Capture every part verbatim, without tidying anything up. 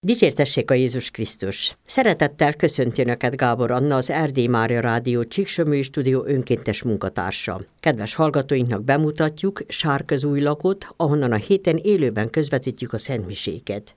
Dicsértessék a Jézus Krisztus! Szeretettel köszönti Önöket Gábor Anna, az Erdély Mária Rádió Csíksomlyói Stúdió önkéntes munkatársa. Kedves hallgatóinknak bemutatjuk Sárközújlakot, ahonnan a héten élőben közvetítjük a szentmiséket.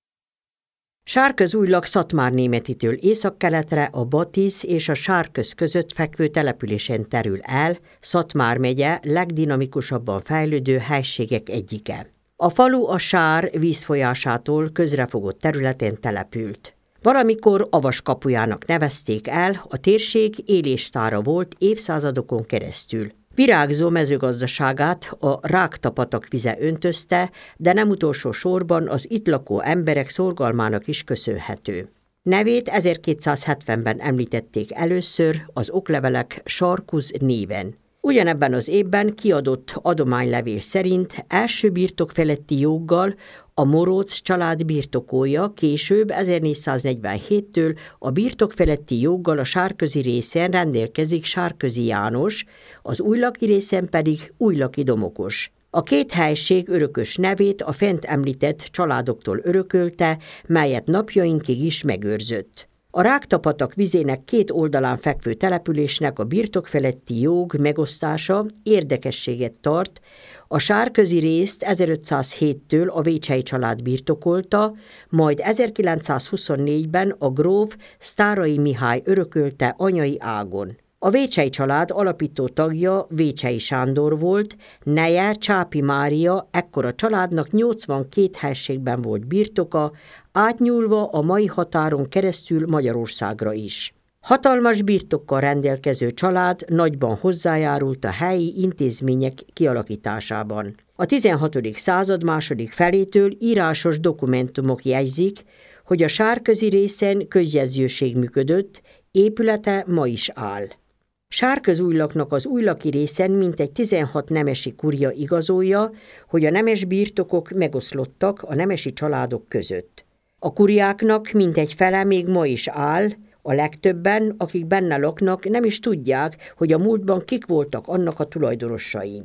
Sárközújlak Szatmárnémetitől északkeletre a Batisz és a Sárköz között fekvő településen terül el, Szatmár megye legdinamikusabban fejlődő helységek egyike. A falu a Sár vízfolyásától közrefogott területen települt. Valamikor Avas kapujának nevezték el, a térség éléstára volt évszázadokon keresztül. Virágzó mezőgazdaságát a Rákta-patak vize öntözte, de nem utolsó sorban az itt lakó emberek szorgalmának is köszönhető. Nevét ezerkétszázhetvenben említették először az oklevelek Sarkuz néven. Ugyanebben az évben kiadott adománylevél szerint első birtok feletti joggal a Moróc család birtokolja, később ezernégyszáznegyvenhéttől a birtok feletti joggal a sárközi részen rendelkezik Sárközi János, az újlaki részen pedig Újlaki Domokos. A két helység örökös nevét a fent említett családoktól örökölte, melyet napjainkig is megőrzött. A Rákta-patak vizének két oldalán fekvő településnek a birtok feletti jog megosztása érdekességet tart. A sárközi részt ezerötszázhéttől a Vécsey család birtokolta, majd ezerkilencszázhuszonnégyben a gróf Sztáray Mihály örökölte anyai ágon. A Vécsey család alapító tagja Vécsey Sándor volt, neje Csápi Mária, ekkor a családnak nyolcvankét helységben volt birtoka, átnyúlva a mai határon keresztül Magyarországra is. Hatalmas birtokkal rendelkező család nagyban hozzájárult a helyi intézmények kialakításában. A tizenhatodik század második felétől írásos dokumentumok jegyzik, hogy a sárközi részen közjegyzőség működött, épülete ma is áll. Sárközújlaknak az újlaki részen mintegy tizenhat nemesi kurja igazolja, hogy a nemes birtokok megoszlottak a nemesi családok között. A kuriáknak mintegy fele még ma is áll, a legtöbben, akik benne laknak, nem is tudják, hogy a múltban kik voltak annak a tulajdonosai.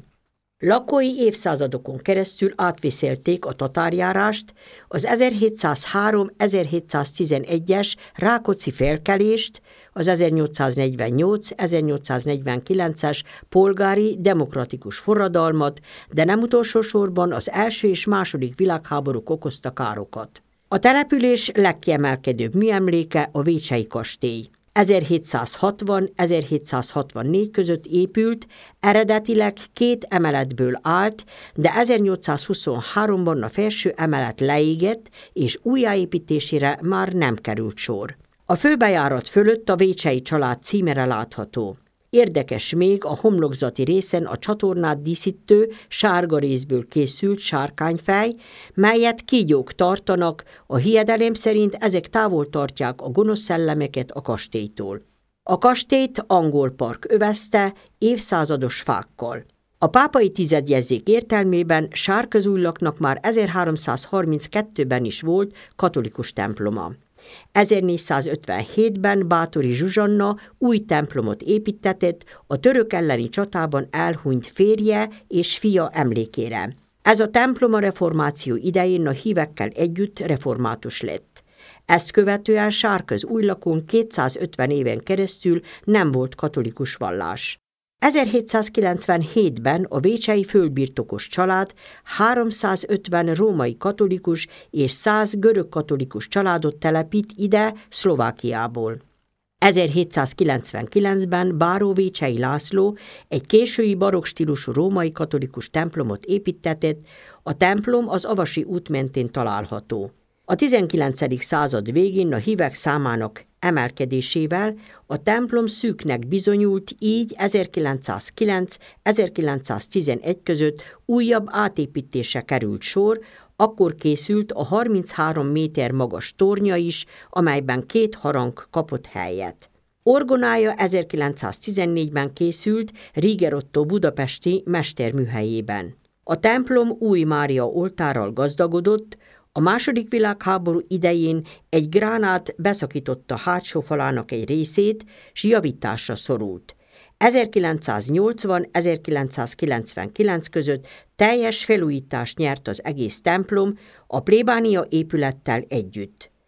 Lakói évszázadokon keresztül átvészelték a tatárjárást, az ezerhétszázhárom-ezerhétszáztizenegyes Rákóczi felkelést, az ezernyolcszáznegyvennyolc-ezernyolcszáznegyvenkilences polgári demokratikus forradalmat, de nem utolsó sorban az első és második világháborúk okozta károkat. A település legkiemelkedőbb műemléke a Vécsey kastély. ezerhétszázhatvan-ezerhétszázhatvannégy között épült, eredetileg két emeletből állt, de ezernyolcszázhuszonháromban a felső emelet leégett, és újjáépítésére már nem került sor. A főbejárat fölött a Vécsey család címere látható. Érdekes még a homlokzati részen a csatornát díszítő, sárga rézből készült sárkányfej, melyet kígyók tartanak, a hiedelem szerint ezek távol tartják a gonosz szellemeket a kastélytól. A kastélyt angol park övezte, évszázados fákkal. A pápai tizedjegyzék értelmében Sárközújlaknak már ezerháromszázharminckettőben is volt katolikus temploma. ezernégyszázötvenhétben Báthori Zsuzsanna új templomot építtetett a török elleni csatában elhunyt férje és fia emlékére. Ez a templom a reformáció idején a hívekkel együtt református lett. Ezt követően Sárközújlakon kétszázötven éven keresztül nem volt katolikus vallás. ezerhétszázkilencvenhétben a vécsei földbirtokos család háromszázötven római katolikus és száz görög katolikus családot telepít ide Szlovákiából. ezerhétszázkilencvenkilencben Báró Vécsey László egy késői barokk stílusú római katolikus templomot építtetett, a templom az Avasi út mentén található. A tizenkilencedik század végén a hívek számának emelkedésével a templom szűknek bizonyult, így ezerkilencszázkilenc-ezerkilencszáztizenegy között újabb átépítésre került sor, akkor készült a harminchárom méter magas tornya is, amelyben két harang kapott helyet. Orgonája ezerkilencszáztizennégyben készült Rieger Ottó budapesti mesterműhelyében. A templom új Mária oltárral gazdagodott, a második világháború idején egy gránát beszakította hátsó falának egy részét, s javításra szorult. ezerkilencszáznyolcvan-ezerkilencszázkilencvenkilenc között teljes felújítást nyert az egész templom a plébánia épülettel együtt.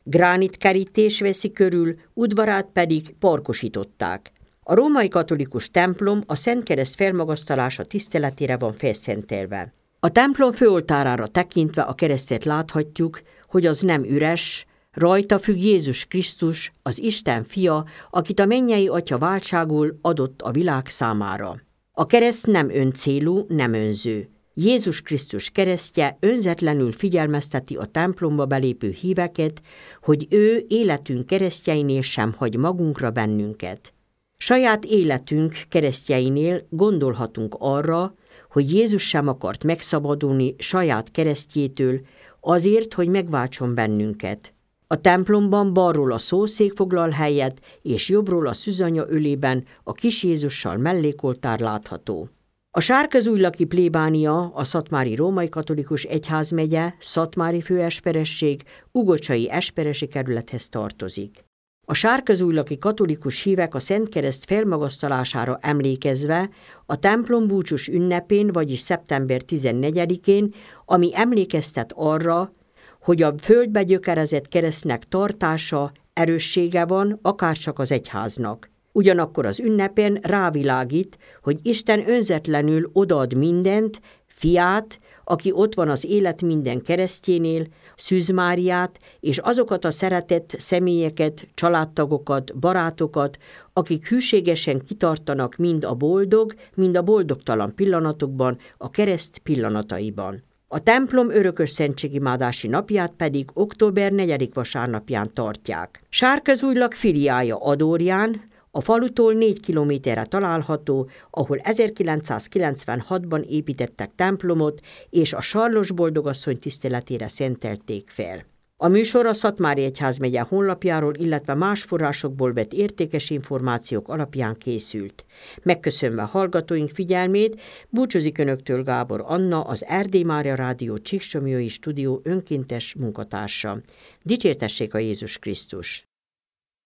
Gránitkerítés veszi körül, udvarát pedig parkosították. A római katolikus templom a Szent Kereszt felmagasztalása tiszteletére van felszentelve. A templom főoltárára tekintve a keresztet láthatjuk, hogy az nem üres, rajta függ Jézus Krisztus, az Isten fia, akit a mennyei Atya váltságul adott a világ számára. A kereszt nem öncélú, nem önző. Jézus Krisztus keresztje önzetlenül figyelmezteti a templomba belépő híveket, hogy ő életünk keresztjeinél sem hagy magunkra bennünket. Saját életünk keresztjeinél gondolhatunk arra, hogy Jézus sem akart megszabadulni saját keresztjétől azért, hogy megváltson bennünket. A templomban balról a szószék foglal helyet, és jobbról a szűzanya ölében a kis Jézussal mellékoltár látható. A sárközújlaki plébánia, a szatmári római katolikus egyházmegye, szatmári főesperesség, ugocsai esperesi kerülethez tartozik. A sárközújlaki katolikus hívek a Szent Kereszt felmagasztalására emlékezve a templom búcsús ünnepén, vagyis szeptember tizennegyedikén, ami emlékeztet arra, hogy a földbe gyökerezett keresztnek tartása, erőssége van, akárcsak az egyháznak. Ugyanakkor az ünnepen rávilágít, hogy Isten önzetlenül odaad mindent, fiát, aki ott van az élet minden keresztjénél, Szűz Máriát, és azokat a szeretett személyeket, családtagokat, barátokat, akik hűségesen kitartanak mind a boldog, mind a boldogtalan pillanatokban, a kereszt pillanataiban. A templom örökös szentségimádási napját pedig október negyedik vasárnapján tartják. Sárközújlak filiája Adorján, a falutól négy kilométerre található, ahol ezerkilencszázkilencvenhatban építettek templomot, és a Sarlos boldogasszony tiszteletére szentelték fel. A műsor a Szatmári Egyházmegye honlapjáról, illetve más forrásokból vett értékes információk alapján készült. Megköszönve hallgatóink figyelmét, búcsúzik Önöktől Gábor Anna, az Erdély Mária Rádió Csíksomlyói Stúdió önkéntes munkatársa. Dicsértessék a Jézus Krisztus!